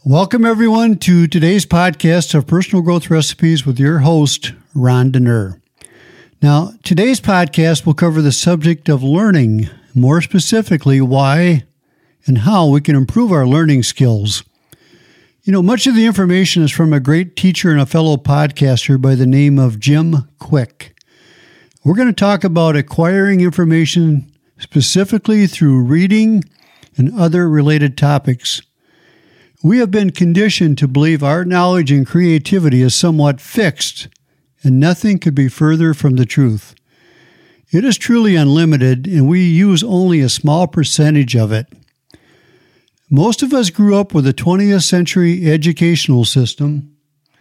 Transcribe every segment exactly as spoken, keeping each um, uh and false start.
Welcome, everyone, to today's podcast of Personal Growth Recipes with your host, Ron Dener. Now, today's podcast will cover the subject of learning, more specifically, why and how we can improve our learning skills. You know, much of the information is from a great teacher and a fellow podcaster by the name of Jim Kwik. We're going to talk about acquiring information specifically through reading and other related topics. We have been conditioned to believe our knowledge and creativity is somewhat fixed, and nothing could be further from the truth. It is truly unlimited, and we use only a small percentage of it. Most of us grew up with a twentieth century educational system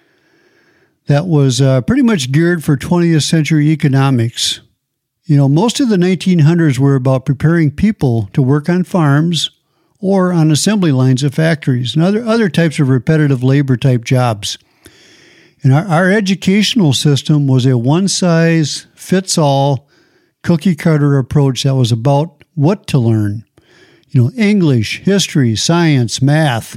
that was uh, pretty much geared for twentieth century economics. You know, most of the nineteen hundreds were about preparing people to work on farms or on assembly lines of factories and other, other types of repetitive labor type jobs. And our, our educational system was a one-size-fits-all cookie-cutter approach that was about what to learn. You know, English, history, science, math,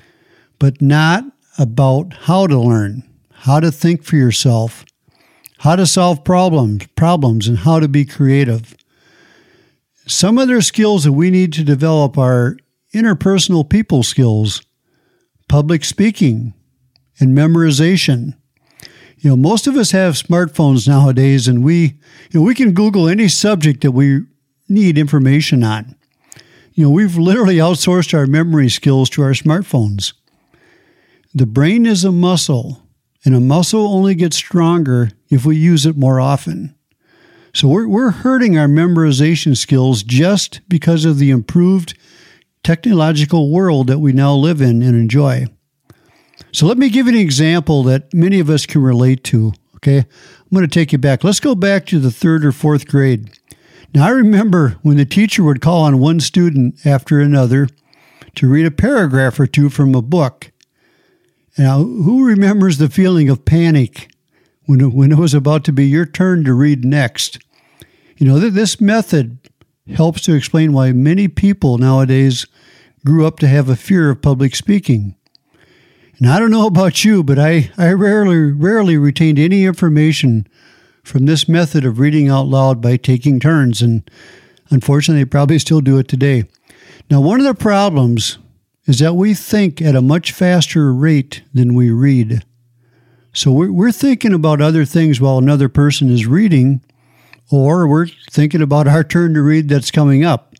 but not about how to learn, how to think for yourself, how to solve problems, problems, and how to be creative. Some other skills that we need to develop are interpersonal people skills, public speaking, and memorization. You know, most of us have smartphones nowadays, and we, you know, we can Google any subject that we need information on. You know, we've literally outsourced our memory skills to our smartphones. The brain is a muscle, and a muscle only gets stronger if we use it more often. So we're, we're hurting our memorization skills just because of the improved technological world that we now live in and enjoy. So let me give you an example that many of us can relate to, okay? I'm going to take you back. Let's go back to the third or fourth grade. Now, I remember when the teacher would call on one student after another to read a paragraph or two from a book. Now, who remembers the feeling of panic when it, when it was about to be your turn to read next? You know, this method helps to explain why many people nowadays grew up to have a fear of public speaking. And I don't know about you, but I, I rarely, rarely retained any information from this method of reading out loud by taking turns, and unfortunately, I probably still do it today. Now, one of the problems is that we think at a much faster rate than we read. So we're, we're thinking about other things while another person is reading, or we're thinking about our turn to read that's coming up.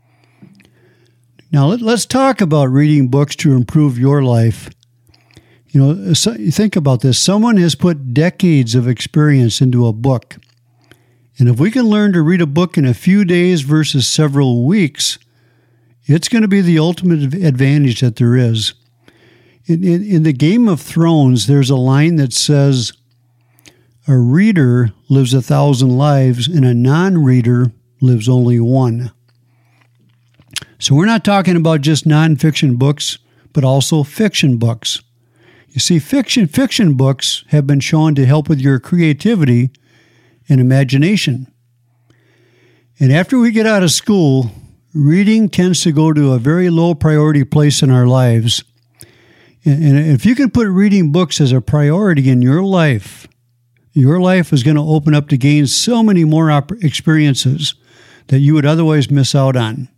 Now, let, let's talk about reading books to improve your life. You know, so, think about this. Someone has put decades of experience into a book. And if we can learn to read a book in a few days versus several weeks, it's going to be the ultimate advantage that there is. In, in, in the Game of Thrones, there's a line that says, "A reader lives a thousand lives, and a non-reader lives only one." So we're not talking about just nonfiction books, but also fiction books. You see, fiction fiction books have been shown to help with your creativity and imagination. And after we get out of school, reading tends to go to a very low priority place in our lives. And if you can put reading books as a priority in your life, your life is going to open up to gain so many more op- experiences that you would otherwise miss out on.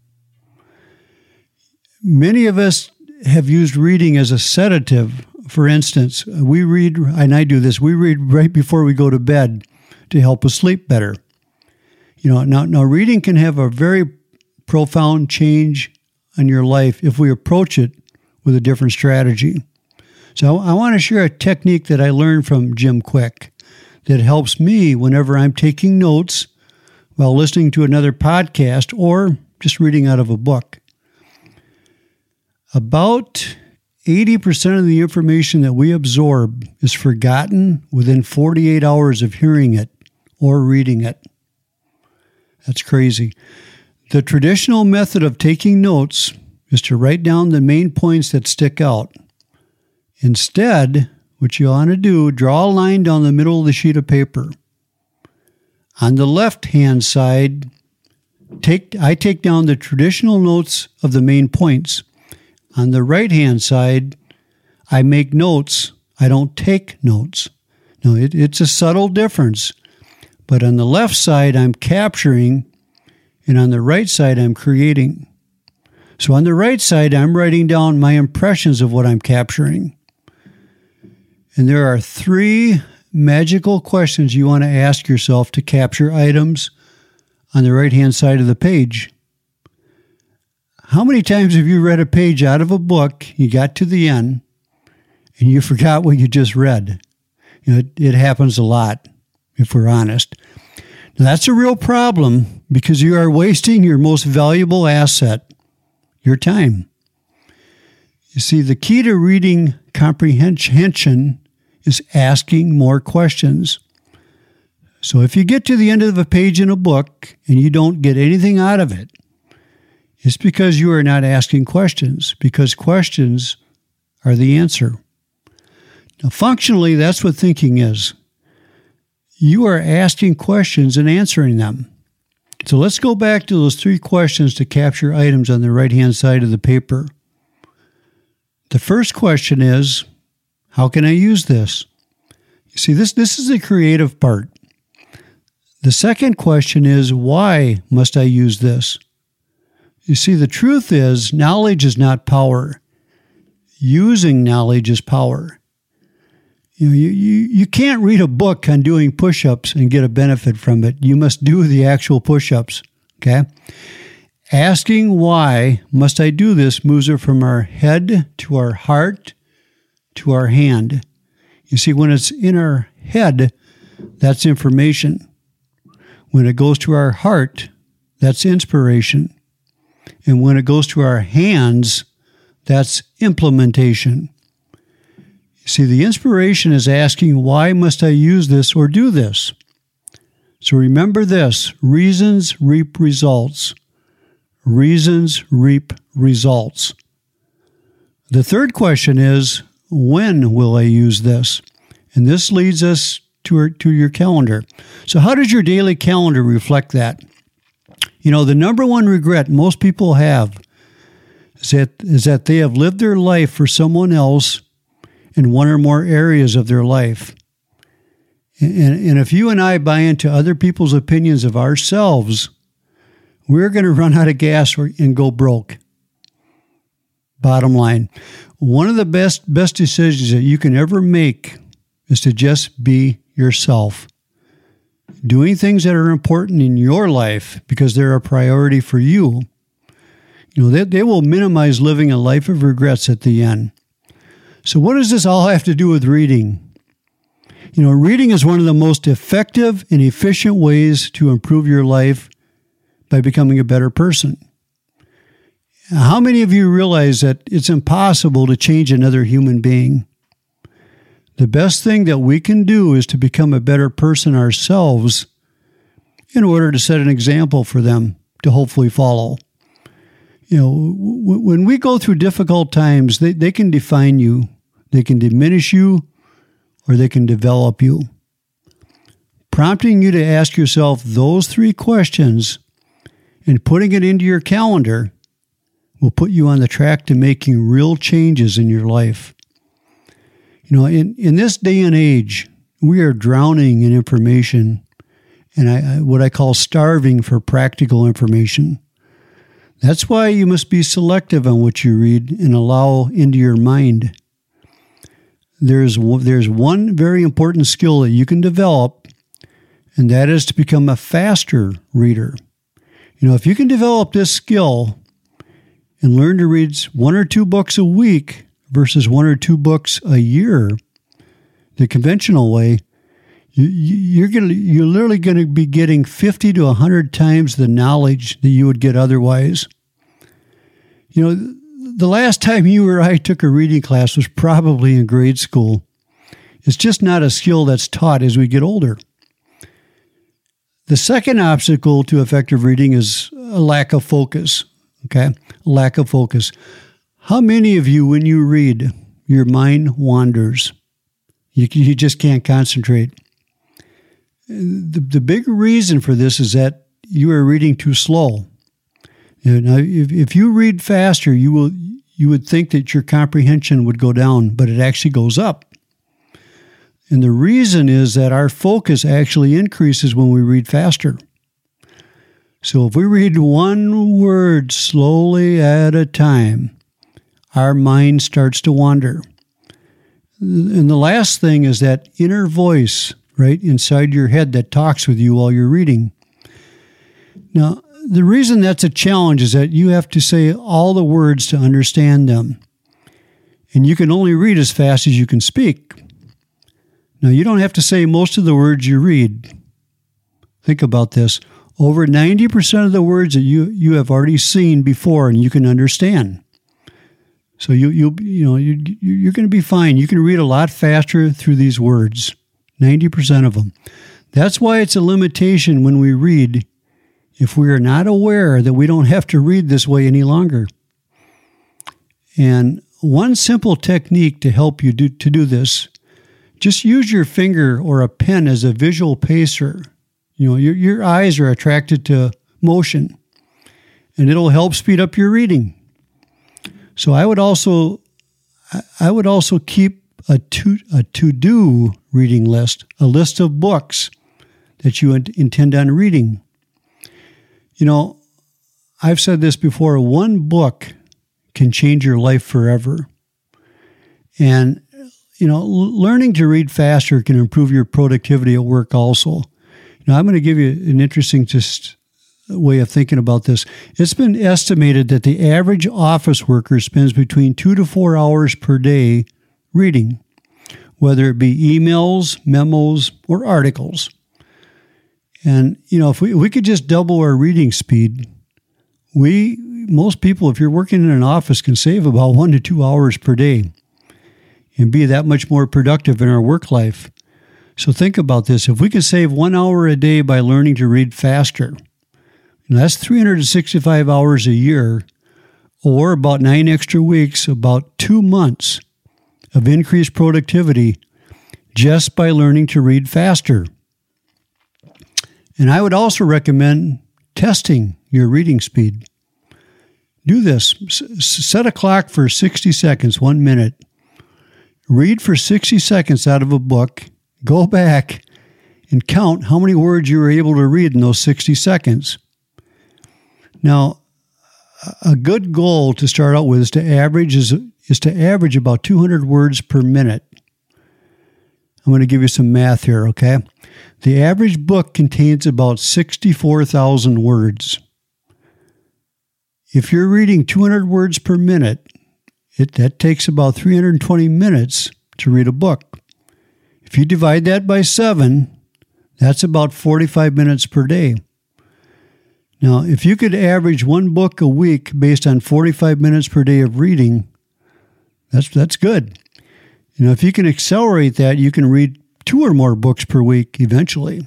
Many of us have used reading as a sedative. For instance, we read, and I do this, we read right before we go to bed to help us sleep better. You know, now, now reading can have a very profound change on your life if we approach it with a different strategy. So I, I want to share a technique that I learned from Jim Kwik that helps me whenever I'm taking notes while listening to another podcast or just reading out of a book. About eighty percent of the information that we absorb is forgotten within forty-eight hours of hearing it or reading it. That's crazy. The traditional method of taking notes is to write down the main points that stick out. Instead, what you want to do, draw a line down the middle of the sheet of paper. On the left-hand side, take I take down the traditional notes of the main points. On the right-hand side, I make notes. I don't take notes. No, it, it's a subtle difference. But on the left side, I'm capturing, and on the right side, I'm creating. So on the right side, I'm writing down my impressions of what I'm capturing. And there are three magical questions you want to ask yourself to capture items on the right-hand side of the page. How many times have you read a page out of a book, you got to the end, and you forgot what you just read? You know, it, it happens a lot, if we're honest. Now, that's a real problem because you are wasting your most valuable asset, your time. You see, the key to reading comprehension is asking more questions. So if you get to the end of a page in a book and you don't get anything out of it, it's because you are not asking questions, because questions are the answer. Now, functionally, that's what thinking is. You are asking questions and answering them. So let's go back to those three questions to capture items on the right-hand side of the paper. The first question is, how can I use this? You see, this, this is the creative part. The second question is, why must I use this? You see, the truth is, knowledge is not power. Using knowledge is power. You know, you, you, you can't read a book on doing push-ups and get a benefit from it. You must do the actual push-ups, okay? Asking why must I do this moves it from our head to our heart to our hand. You see, when it's in our head, that's information. When it goes to our heart, that's inspiration. And when it goes to our hands, that's implementation. You see, the inspiration is asking, why must I use this or do this? So remember this, reasons reap results. Reasons reap results. The third question is, when will I use this? And this leads us to, our, to your calendar. So how does your daily calendar reflect that? You know, the number one regret most people have is that, is that they have lived their life for someone else in one or more areas of their life. And, and if you and I buy into other people's opinions of ourselves, we're going to run out of gas and go broke. Bottom line, one of the best, best decisions that you can ever make is to just be yourself. Doing things that are important in your life because they're a priority for you. You know, they, they will minimize living a life of regrets at the end. So what does this all have to do with reading? You know, reading is one of the most effective and efficient ways to improve your life by becoming a better person. How many of you realize that it's impossible to change another human being? The best thing that we can do is to become a better person ourselves in order to set an example for them to hopefully follow. You know, w- when we go through difficult times, they, they can define you, they can diminish you, or they can develop you. Prompting you to ask yourself those three questions and putting it into your calendar will put you on the track to making real changes in your life. You know, in, in this day and age, we are drowning in information and I, what I call starving for practical information. That's why you must be selective on what you read and allow into your mind. There's, there's one very important skill that you can develop, and that is to become a faster reader. You know, if you can develop this skill and learn to read one or two books a week versus one or two books a year, the conventional way, you, you're gonna you're literally going to be getting fifty to one hundred times the knowledge that you would get otherwise. You know, the last time you or I took a reading class was probably in grade school. It's just not a skill that's taught as we get older. The second obstacle to effective reading is a lack of focus. Okay, lack of focus. How many of you, when you read, your mind wanders? You, you just can't concentrate. The, the big reason for this is that you are reading too slow. You know, if, if you read faster, you will you would think that your comprehension would go down, but it actually goes up. And the reason is that our focus actually increases when we read faster. So if we read one word slowly at a time, our mind starts to wander. And the last thing is that inner voice, right, inside your head that talks with you while you're reading. Now, the reason that's a challenge is that you have to say all the words to understand them. And you can only read as fast as you can speak. Now, you don't have to say most of the words you read. Think about this. Over ninety percent of the words that you, you have already seen before and you can understand. So you you you know you you're going to be fine. You can read a lot faster through these words, ninety percent of them. That's why it's a limitation when we read if we are not aware that we don't have to read this way any longer. And one simple technique to help you do to do this, just use your finger or a pen as a visual pacer. You know, your your eyes are attracted to motion, and it'll help speed up your reading. So I would also, I would also keep a to a to-do reading list, a list of books that you intend on reading. You know, I've said this before, one book can change your life forever. And, you know, learning to read faster can improve your productivity at work also. Now, I'm going to give you an interesting just way of thinking about this. It's been estimated that the average office worker spends between two to four hours per day reading, whether it be emails, memos, or articles. And, you know, if we, if we could just double our reading speed, we, most people, if you're working in an office, can save about one to two hours per day and be that much more productive in our work life. So think about this. If we could save one hour a day by learning to read faster, and that's three hundred sixty-five hours a year, or about nine extra weeks, about two months of increased productivity just by learning to read faster. And I would also recommend testing your reading speed. Do this. S- set a clock for sixty seconds, one minute. Read for sixty seconds out of a book. Go back and count how many words you were able to read in those sixty seconds. Now, a good goal to start out with is to average is, is to average about two hundred words per minute. I'm going to give you some math here, okay? The average book contains about sixty-four thousand words. If you're reading two hundred words per minute, it, that takes about three hundred twenty minutes to read a book. If you divide that by seven, that's about forty-five minutes per day. Now, if you could average one book a week based on forty-five minutes per day of reading, that's that's good. You know, if you can accelerate that, you can read two or more books per week eventually.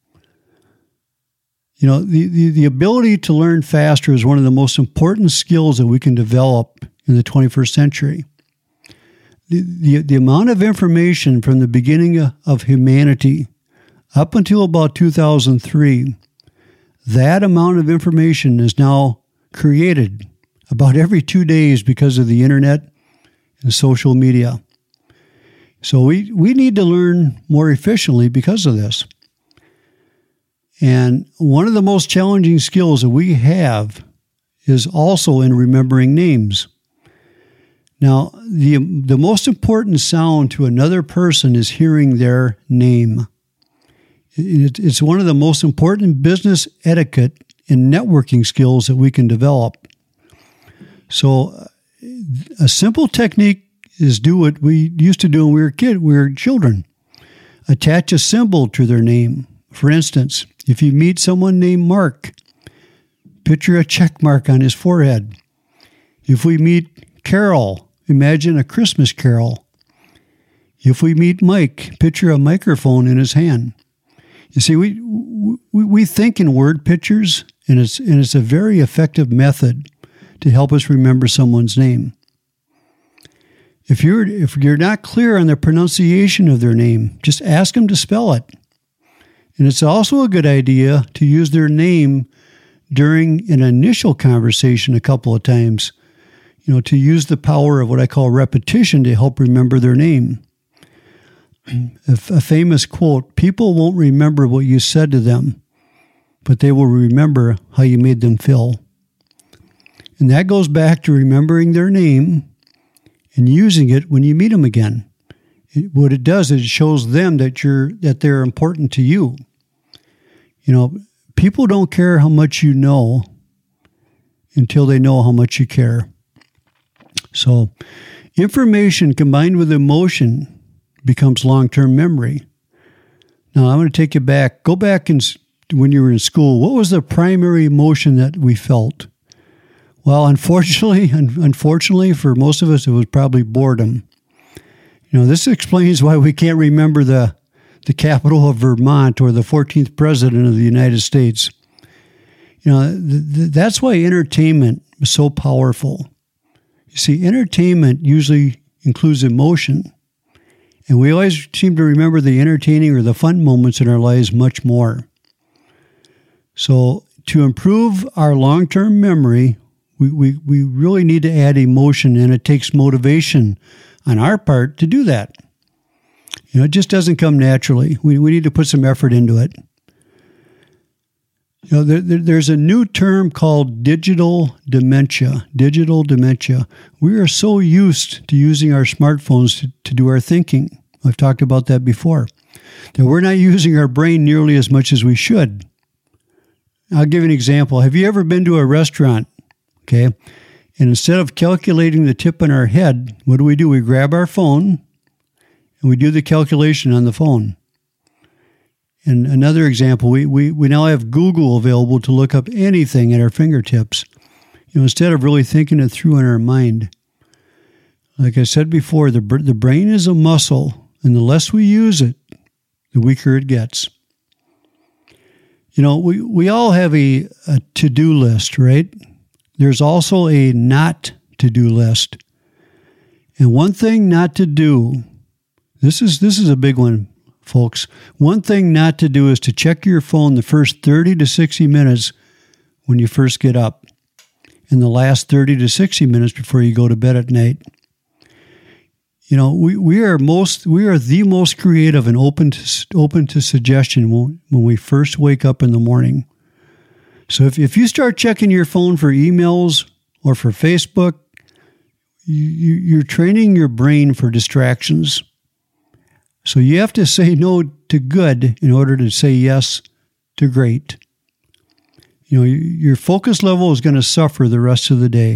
You know, the, the, the ability to learn faster is one of the most important skills that we can develop in the twenty-first century. The, the, the amount of information from the beginning of humanity up until about two thousand three, that amount of information is now created about every two days because of the internet and social media. So we, we need to learn more efficiently because of this. And one of the most challenging skills that we have is also in remembering names. Now, the, the most important sound to another person is hearing their name. It, it's one of the most important business etiquette and networking skills that we can develop. So a simple technique is do what we used to do when we were kid, we were children. Attach a symbol to their name. For instance, if you meet someone named Mark, picture a check mark on his forehead. If we meet Carol, imagine a Christmas carol. If we meet Mike, picture a microphone in his hand. You see, we we, we think in word pictures, and it's and it's a very effective method to help us remember someone's name. If you're if you're not clear on the pronunciation of their name, just ask them to spell it. And it's also a good idea to use their name during an initial conversation a couple of times. you know, to use the power of what I call repetition to help remember their name. A, a famous quote, people won't remember what you said to them, but they will remember how you made them feel. And that goes back to remembering their name and using it when you meet them again. It, what it does is it shows them that you're that they're important to you. You know, people don't care how much you know until they know how much you care. So, information combined with emotion becomes long-term memory. Now, I'm going to take you back. Go back and when you were in school. What was the primary emotion that we felt? Well, unfortunately, unfortunately for most of us, it was probably boredom. You know, this explains why we can't remember the the capital of Vermont or the fourteenth president of the United States. You know, th- th- that's why entertainment is so powerful. You see, entertainment usually includes emotion, and we always seem to remember the entertaining or the fun moments in our lives much more. So, to improve our long-term memory, we, we, we really need to add emotion, and it takes motivation on our part to do that. You know, it just doesn't come naturally. We we need to put some effort into it. You know, there, there, there's a new term called digital dementia. Digital dementia. We are so used to using our smartphones to, to do our thinking. I've talked about that before. That we're not using our brain nearly as much as we should. I'll give you an example. Have you ever been to a restaurant? Okay. And instead of calculating the tip in our head, what do we do? We grab our phone and we do the calculation on the phone. And another example, we, we, we now have Google available to look up anything at our fingertips, you know, instead of really thinking it through in our mind. Like I said before, the the brain is a muscle, and the less we use it, the weaker it gets. You know, we, we all have a, a to-do list, right? There's also a not to-do list. And one thing not to do, this is this is a big one, folks. One thing not to do is to check your phone the first thirty to sixty minutes when you first get up, and the last thirty to sixty minutes before you go to bed at night. You know, we, we are most we are the most creative and open to open to suggestion when, when we first wake up in the morning. So if if you start checking your phone for emails or for Facebook, you, you, you're training your brain for distractions. So you have to say no to good in order to say yes to great. You know, your focus level is going to suffer the rest of the day.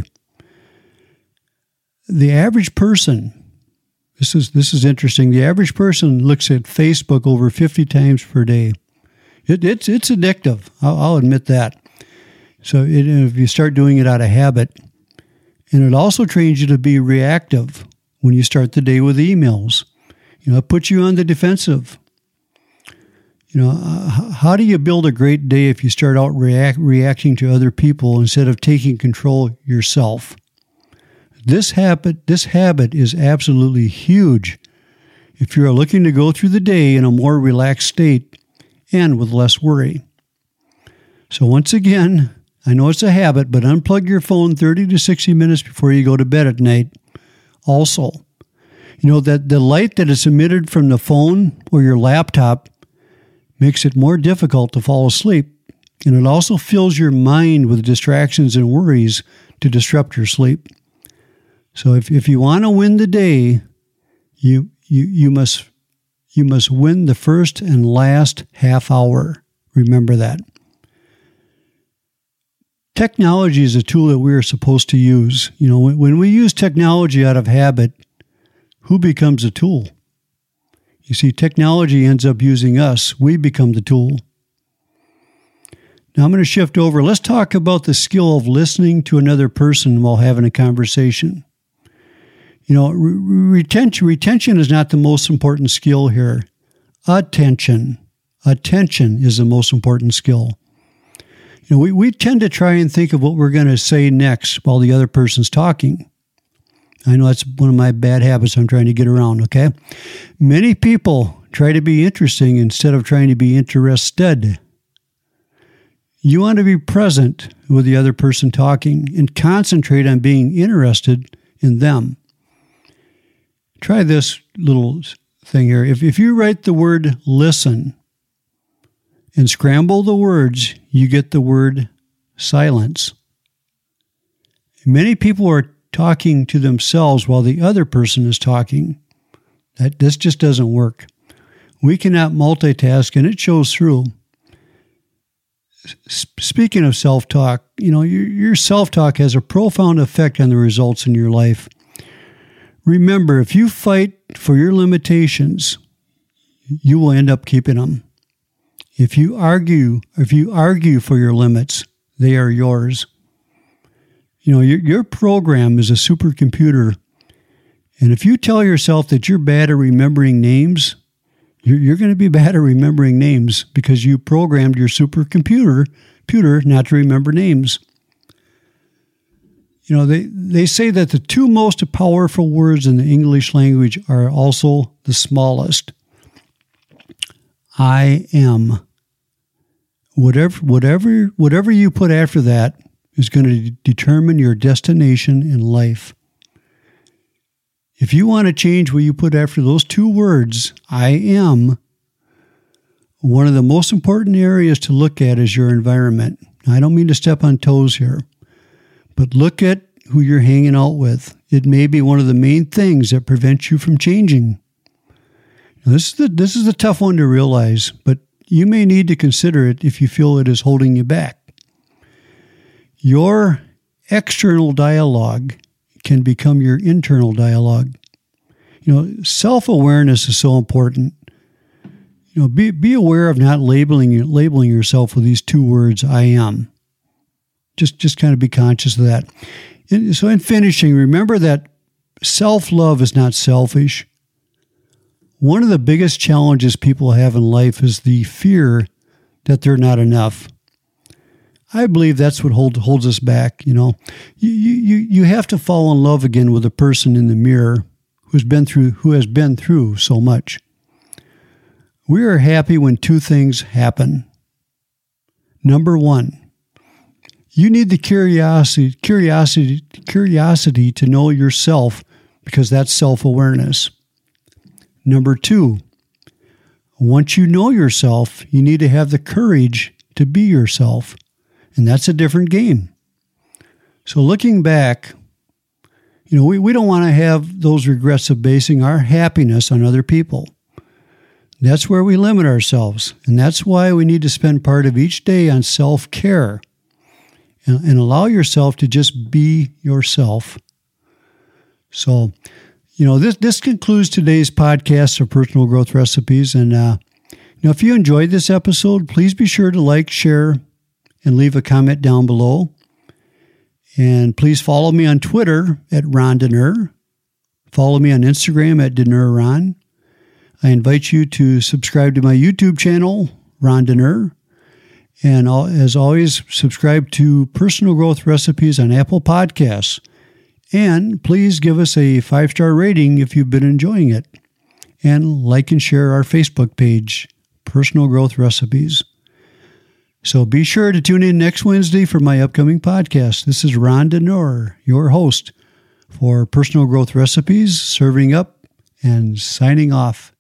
The average person, this is this is interesting. The average person looks at Facebook over fifty times per day. It, it's it's addictive. I'll, I'll admit that. So it, if you start doing it out of habit, and it also trains you to be reactive when you start the day with emails. You know, it puts you on the defensive. You know, uh, how do you build a great day if you start out react, reacting to other people instead of taking control yourself? This habit, this habit is absolutely huge if you're looking to go through the day in a more relaxed state and with less worry. So once again, I know it's a habit, but unplug your phone thirty to sixty minutes before you go to bed at night. Also, you know that the light that is emitted from the phone or your laptop makes it more difficult to fall asleep, and it also fills your mind with distractions and worries to disrupt your sleep. So if, if you want to win the day, you you you must you must win the first and last half hour. Remember that. Technology is a tool that we are supposed to use. You know, when, when we use technology out of habit, who becomes a tool? You see, technology ends up using us. We become the tool. Now I'm going to shift over. Let's talk about the skill of listening to another person while having a conversation. You know, re- retention, retention is not the most important skill here. Attention. Attention is the most important skill. You know, we, we tend to try and think of what we're going to say next while the other person's talking. I know that's one of my bad habits I'm trying to get around, okay? Many people try to be interesting instead of trying to be interested. You want to be present with the other person talking and concentrate on being interested in them. Try this little thing here. If, if you write the word listen and scramble the words, you get the word silence. Many people are talking to themselves while the other person is talking. That this just doesn't work. We cannot multitask, and it shows through. S- speaking of self-talk, you know, your, your self-talk has a profound effect on the results in your life. Remember, if you fight for your limitations, you will end up keeping them. If you argue, if you argue for your limits, they are yours. You know, your, your program is a supercomputer. And if you tell yourself that you're bad at remembering names, you're, you're going to be bad at remembering names because you programmed your supercomputer computer not to remember names. You know, they, they say that the two most powerful words in the English language are also the smallest. I am. Whatever, whatever, whatever you put after that is going to determine your destination in life. If you want to change what you put after those two words, I am, one of the most important areas to look at is your environment. I don't mean to step on toes here, but look at who you're hanging out with. It may be one of the main things that prevents you from changing. Now, this is the, this is a tough one to realize, but you may need to consider it if you feel it is holding you back. Your external dialogue can become your internal dialogue. You know, self-awareness is so important. You know, be be aware of not labeling labeling yourself with these two words, I am. Just just kind of be conscious of that. And so in finishing, remember that self-love is not selfish. One of the biggest challenges people have in life is the fear that they're not enough. I believe that's what hold, holds us back. You know, you, you, you have to fall in love again with a person in the mirror who's been through, who has been through so much. We are happy when two things happen. Number one, you need the curiosity, curiosity, curiosity to know yourself because that's self-awareness. Number two, once you know yourself, you need to have the courage to be yourself. And that's a different game. So looking back, you know, we, we don't want to have those regrets of basing our happiness on other people. That's where we limit ourselves. And that's why we need to spend part of each day on self-care and, and allow yourself to just be yourself. So, you know, this, this concludes today's podcast of Personal Growth Recipes. And, uh, you know, if you enjoyed this episode, please be sure to like, share, and leave a comment down below. And please follow me on Twitter at Ron Dener. Follow me on Instagram at DenerRon. I invite you to subscribe to my YouTube channel, Ron Dener. And as always, subscribe to Personal Growth Recipes on Apple Podcasts. And please give us a five-star rating if you've been enjoying it. And like and share our Facebook page, Personal Growth Recipes. So be sure to tune in next Wednesday for my upcoming podcast. This is Ron Dener, your host for Personal Growth Recipes, serving up and signing off.